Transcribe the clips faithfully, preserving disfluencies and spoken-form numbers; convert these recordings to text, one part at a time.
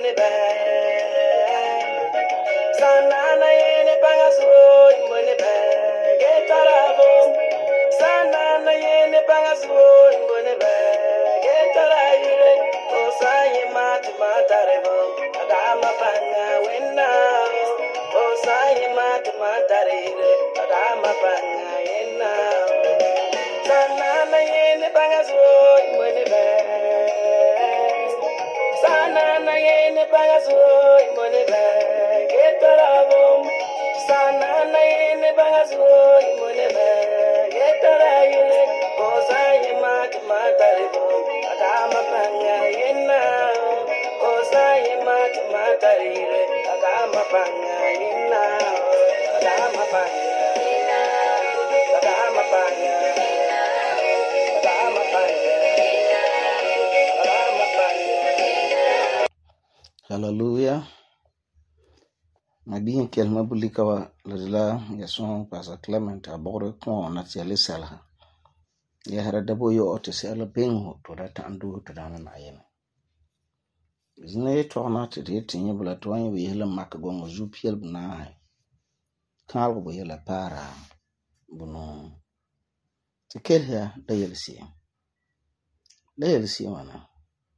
money bag. Sanana yene bangaso money bag. Get arabo. Sanana yene bangaso money bag. Get araire. Osaye mat matarebo. Adama panga wenna. Osaye mat matarire. Adama panga yenna. Sanana yene bangaso money bag. Sanana yene bangaso money bag. Get arabo. Sanana yene bangaso money bag. Get araire. Osaye mat matarebo. Adama panga yenna. Osaye mat matarire. Adama panga yenna. Adama panga. Adama panga. Adama panga. Adama panga. Hallelujah. Nabi kelma bulikawa ladila yason Pastor Clement abore kon na tiale salha. Ya hara dabo yo otese ala bengo to da tandu to da na ayene. Zine to na te de tinye bula to anye we hela makgo ngo zupiel buna hai. Kalgo bo hela para bunu. Tikel ya da yelsi. Da yelsi wana.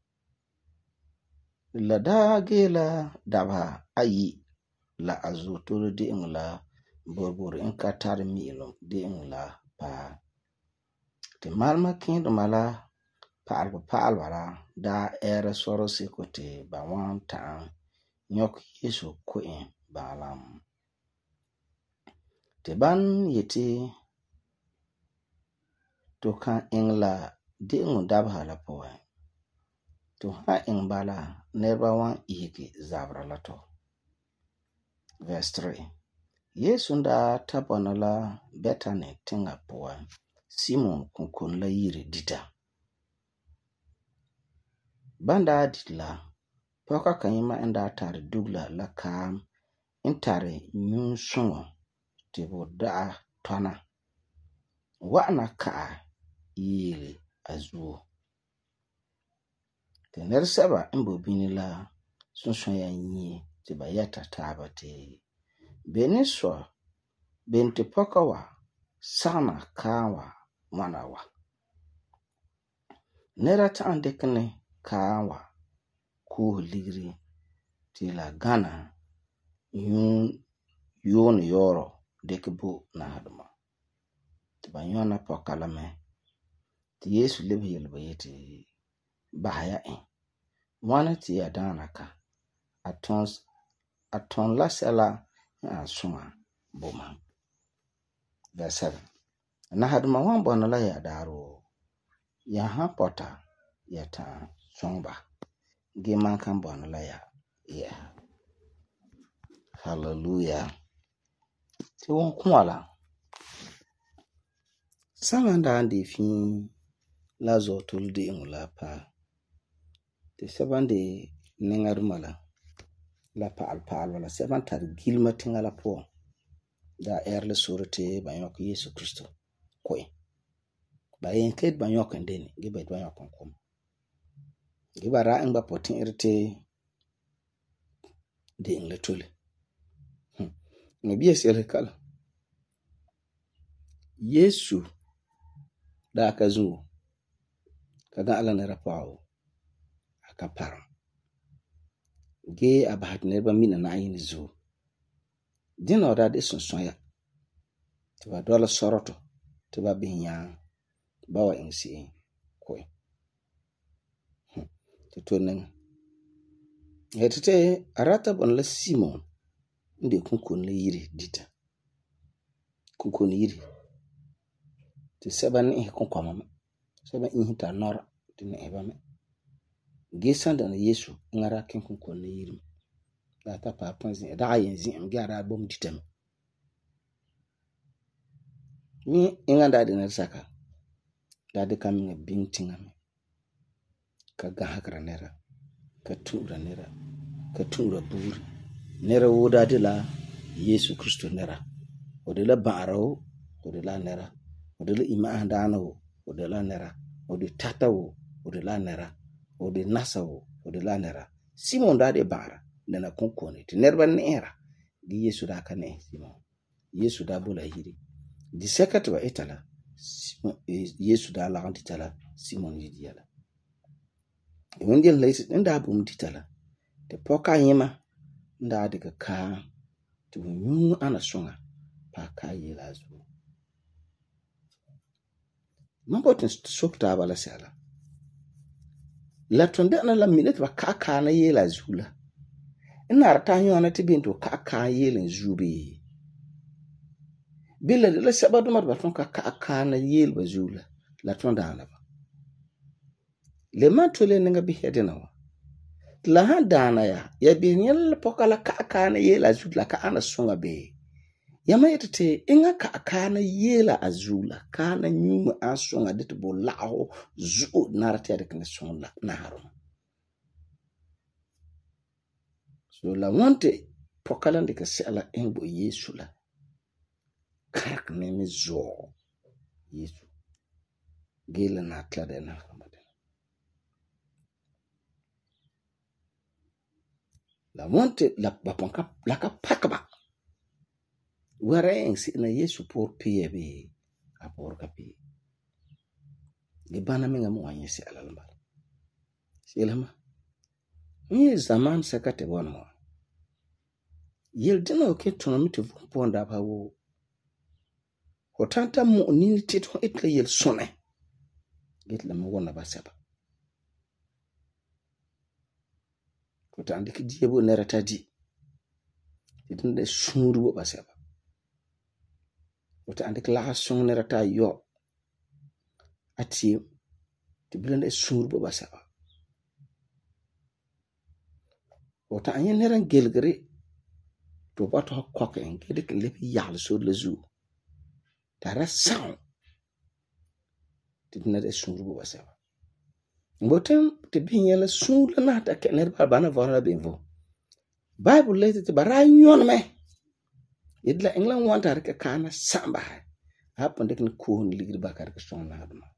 La da gela daba ayi la azuturu di ingla borbor in katar milo di ingla pa. Te malma kindo mala paal paal wala da era soro sikote ba wan ta nyok yesu kuin balam. Te ban yeti to kan ingla di ingu dabha la poe. To ha ingbala nerba wan ihiki zabra lato. Verse three. Yesu nda tapana la betane tinga poe. Simon kunkun la yiri dita. Banda ditla. Poka kanyima enda tari dugla la kam. Intare nyun sungo. Tibo daa tona. Wana kaa yiri azuo. Tener seba imbo binila sunsun ya nyi tiba yata taba te. Beniswa benti poka wa sana kawa manawa. Nera ta andekne kawa kuh ligri tila gana yun yun yoro dekibu na haduma. Tiba yona poka lame. Ti Yesu lebi yelba yeti bahaya en. Mwana ti ya danaka. Atons aton la sela na suma boma. Verse seven. Na haduma wambona la ya daro. Ya hapota ya ta songba. Geman kan bona la ya. Yeah. Hallelujah. Ti won kwala. Samanda andi fin lazo tuldi ingula pa. Ti sabande nengarumala. La paal paal wala seban tar gilma tingala po. Da erle surete banyok Yesu Kristo. Kwe. Ba yenked banyok ndeni. Giba it banyok nkom. Giba ra ingba potin irte. Di ingle tule. Hmm. Ngebiye siyele kala. Yesu. Da akazu. Kaga ala nera pao. Akaparam. Ge abahat nerba mina na ayin zu. Dina oda de sonsoya. Tiba dola soroto. Tiba binya. Bawa insi. Kwe. Hmm. Tito neng. Hetete arata bon la Simon. Ndi kunkun le yiri dita. Kunkun yiri. Ti seba ni ihe kunkwa mama. Seba ihe ta nora. Dina eba me. Gesanda na Yesu ngara ken kunkun le yiri. Da ta pa ponzi. Da ayenzi mgara bom ditem. Ni inganda di nersaka. Da de kami nga bing tingame. Ka gahakra nera. Ka tura nera. Ka tura buri. Nera woda de la Yesu Kristo nera. Ode la baarawo. Ode la nera. Ode la ima andana wo. Ode la nera. Ode tata wo. Ode la nera. Ode nasa wo. Ode la nera. Simon da de bara dana konkone ti nerba neera gi Yesu da ka ne Simon Yesu da bola hiri di sekat ba itala Simon Yesu da la tala Simon yidiala wonde leis nda bum titala te poka yima nda de ka tu nyu ana songa pa ka yela zu mambotin sokta bala sala la tonda na la minute ba ka ka na yela zula ina rata nyona tibinto ka ka yelen zubi bila la sabadu mar ba ton ka ka ka na yel ba zula la tonda na ba le matole ninga bi hedena wa la handana ya ya bi nyel pokala ka ka na yela zula ka ana songa be yama yetete inga ka ka na yela azula ka na nyuma asonga dit bo lao zu narate de kan songa na harum so la wante pokala de ka sala engbo Yesu la karak ne mi zo Yesu gela na klade na hamade la wante la baponka la ka pakba ware si na Yesu por piebe a por kapi gi bana mi ngam wanye si alal mbal silama ni zaman sakate wonmo yel dina ke tono mi te ponda ba wo hotanta mo ni tito etle yel sone get la mo wona ba seba hotande ki diebo nerata di ditinde suru bo ba seba hotande ki la son nerata yo ati tiblende suru bo ba seba wota anya neran gelgre to bato koke en gede ke lepi yal so le zu tara sound tidna de suru bo ba seba ngotem te binyela suru na ta ke ner bana vona benvo bible lete te bara nyon me idla england wanta reke kana samba hapo ndek ni ko ni ligri bakar ke son na dum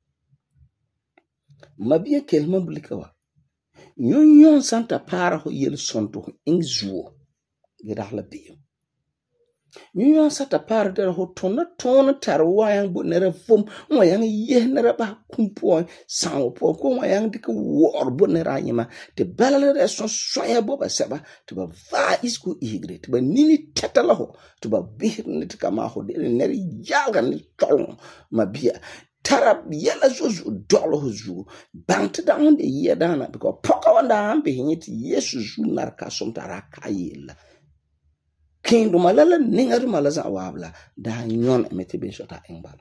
mabiye kelma bulikawa nyon nyon santa para ho yel sonto ingzuo gedahla biyo nyon santa para der ho tona tona tarwa yang bu nere fom mo yang ye nere ba kumpo sawo po ko mo yang dik wor bu nere anyima te balale de so soya bo ba seba to ba va isku igre to ba nini tetala ho to ba bir nit kama ho de nere yaga ni tol mabia tarab yela zozu dolo zu bant down de yedana because poka wanda ambe hinyiti Yesu zu narka somtara kayela kendo malala ningaru malaza wabla da nyon emete be shota engbal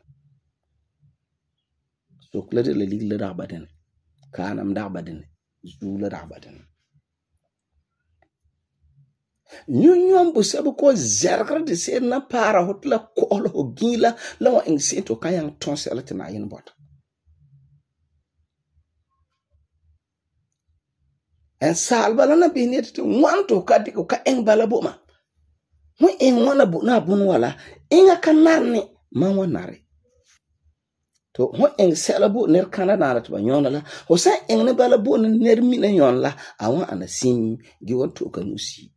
so klede le ligle da baden kanam da baden zu le da baden nyonyon bu sabu ko zerkar de se na para hotla ko lo gila lawa en sento kayang tonsel tina yin bot en salbala na binet to wanto kadi ko ka en bala boma mo en wana bu na bun wala inga kanarni man wanare to ho en selabu ner kanana to nyona la ho sa en ne bala bu ner mi na nyon la awon anasim gi wonto kanusi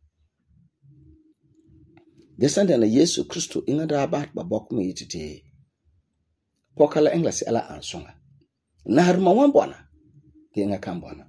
descendant na Yesu Kristo inga da bat ba bok mi yitite pokala englas ala ansonga nar ma wan bona inga kan bona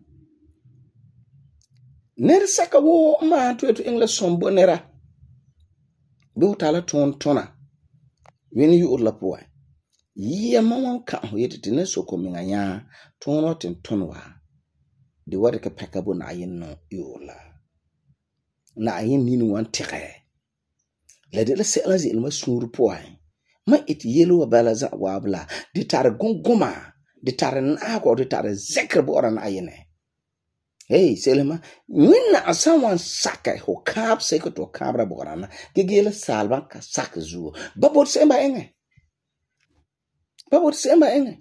ner saka wo ma to to englas sombo nera do tala ton tona wen yu urla puwa yi ma wan kan ho yitite ne soko mi nganya tono tin tonwa de wade ka pekabo na yin no yurla na yin ni wan tire la de la sela zi ilma suru poai ma it yelo wa bala za wabla de tar gongoma de tar na ko de tar zekr bo ran ayene hey selema winna asawan saka ho kap seko to kabra bo ran gegela salba ka sak zu babot semba enge babot semba enge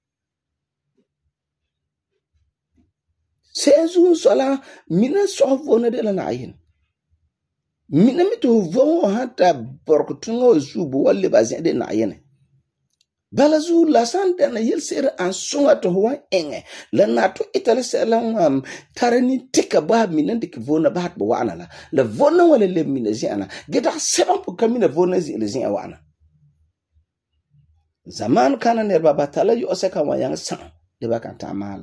sezu sola mina sofona de la na ayene mina mitu vo hata borkutungo zubu wale bazende na yene Balazu la sanda na yel sere an sunga to wa enge la nato itale sela ngam tarani tika ba minan dik vona ba ba wana la la vona wala le minaziana geta seven po kamina vona zi le zin wana zaman kana ne baba tala yo oseka wa yang san de ba kan ta mala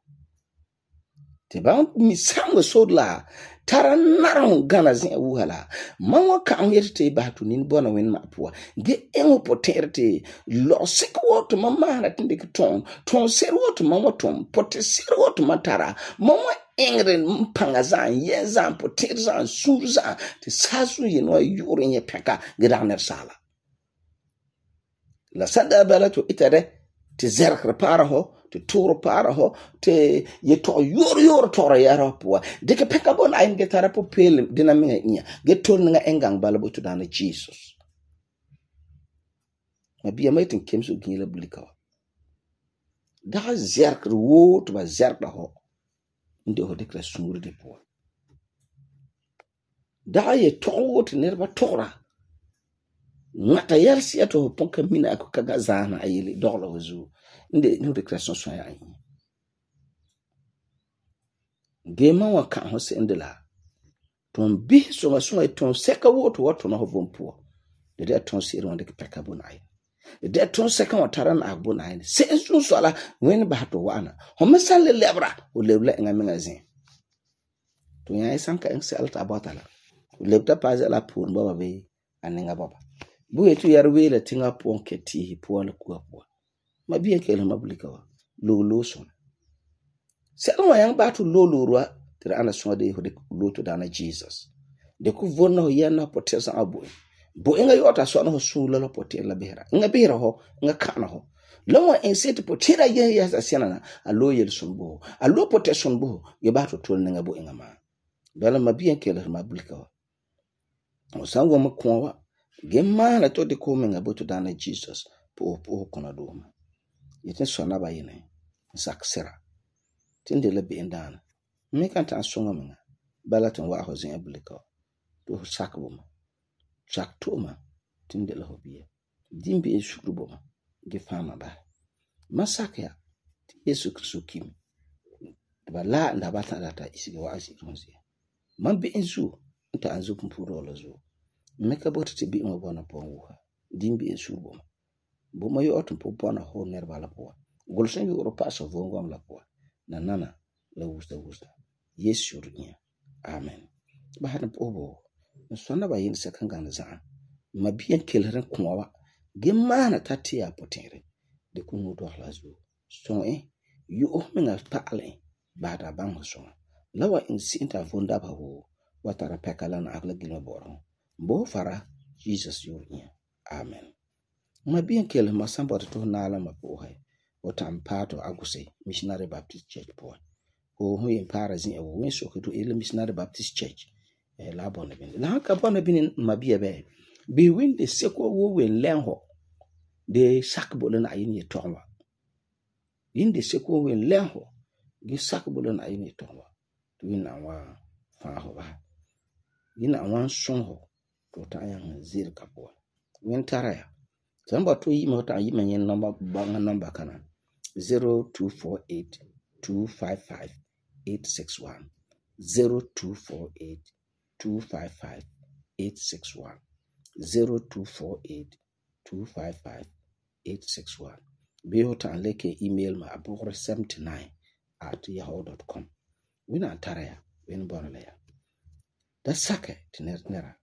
te ba mi sango sodla taranarong gana zin wuhala manwa kan yerte ba to nin bona wen ma puwa ge engo poterte lo sik woto mama na tinde ki ton ton ser woto mama ton pote ser woto matara mama engre mpanga zan ye zan poter zan surza te sasu yeno yure nye peka gedaner sala la sanda bala to itare te zerkre para ho te toro para ho te ye to yor yor tora yara puwa de ke peka bon ayin ge tara po pel dina minga nya ge tol nga engang bala bo to dana Jesus ma biya mai tin kemso gila blika da zerkre wo to ba zerkre ho inde ho de kra sungur de puwa da ye to wo to nerba tora ngata yalsi ato ponka mina ko kaga zana ayili dogla wazu inde no de création so ya yin gema wa kan ho se ndela ton bi so ma so ton seka woto woto no ho bompo de de ton se ron de peka bonai de ton seka wa taran agbonai se so so ala wen ba to wana ho mesal le lebra o lebla nga mengazin to ya isanka en se alta batala o lebta paze la pour baba be aninga baba bu etu yarwe la tinga pon keti po la ku po ma bien kele mablika wa lo lo so se no yang ba to lo lo ro tira ana so de ho de lo to dana Jesus de ku vonna ho yana potesa abo bo inga yota so no so lo potel la behra nga behra ho nga kana ho lo en set potira ye ya asiana na alo yel sombo alo poteson bo ye ba to tol nga bo inga ma bala ma bien kele mablika wa o sango ma ko wa gemma na to de ko menga bo to dana Jesus po po kona do ma yetin so na ba yene saksera tinde le be ndana me kan ta songa menga balaton wa ho zin ablika to sakbo ma sak to ma tinde le hobiye dimbe e shukrubo ma ge fama ba masakya Yesu Kristo kim ba la nda ba ta data isige wa asi ronzi man be enzu nta anzu kumpuro lo zo me ka bota te bi mo bona ponwa dimbe e shurbo ma bo ma yo otum po bona ho ner bala po golsen yo ro paso vongo am la po na nana la wusta wusta Yesu runya amen ba hada pobo sonna ba yin sakan ga na za ma biyan kelran kuma gemma na tatia potere de kunu do hlazu so eh yu o menga paale ba da bang so lawa in sinta vonda ba ho watara pekala na agla gilma boro bo fara Jesus yunya amen ma bien kele masamba to na ala mapo hai otam pato aguse missionary baptist church po o hu yin para zin e wo so to ele missionary baptist church e la bona bin la ka bona bin ma bia be be win de seko wo wen lenho de sakbolo na yin ye tonwa yin de seko wen lenho gi sakbolo na yin ye tonwa to win na wa fa ho ba yin na wan son ho to ta yan zir ka po wen taraya samba to yi mota yi menyen number banga number kana zero two four eight two five five eight six one zero two four eight two five five eight six one zero two four eight two five five eight six one be hota leke email ma abore seventy-nine at yahoo dot com wina taraya wen bonala ya da sake tinera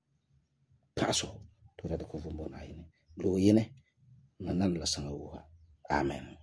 paso to da ko vumbo na yini lo yene nan la sanga wuha amen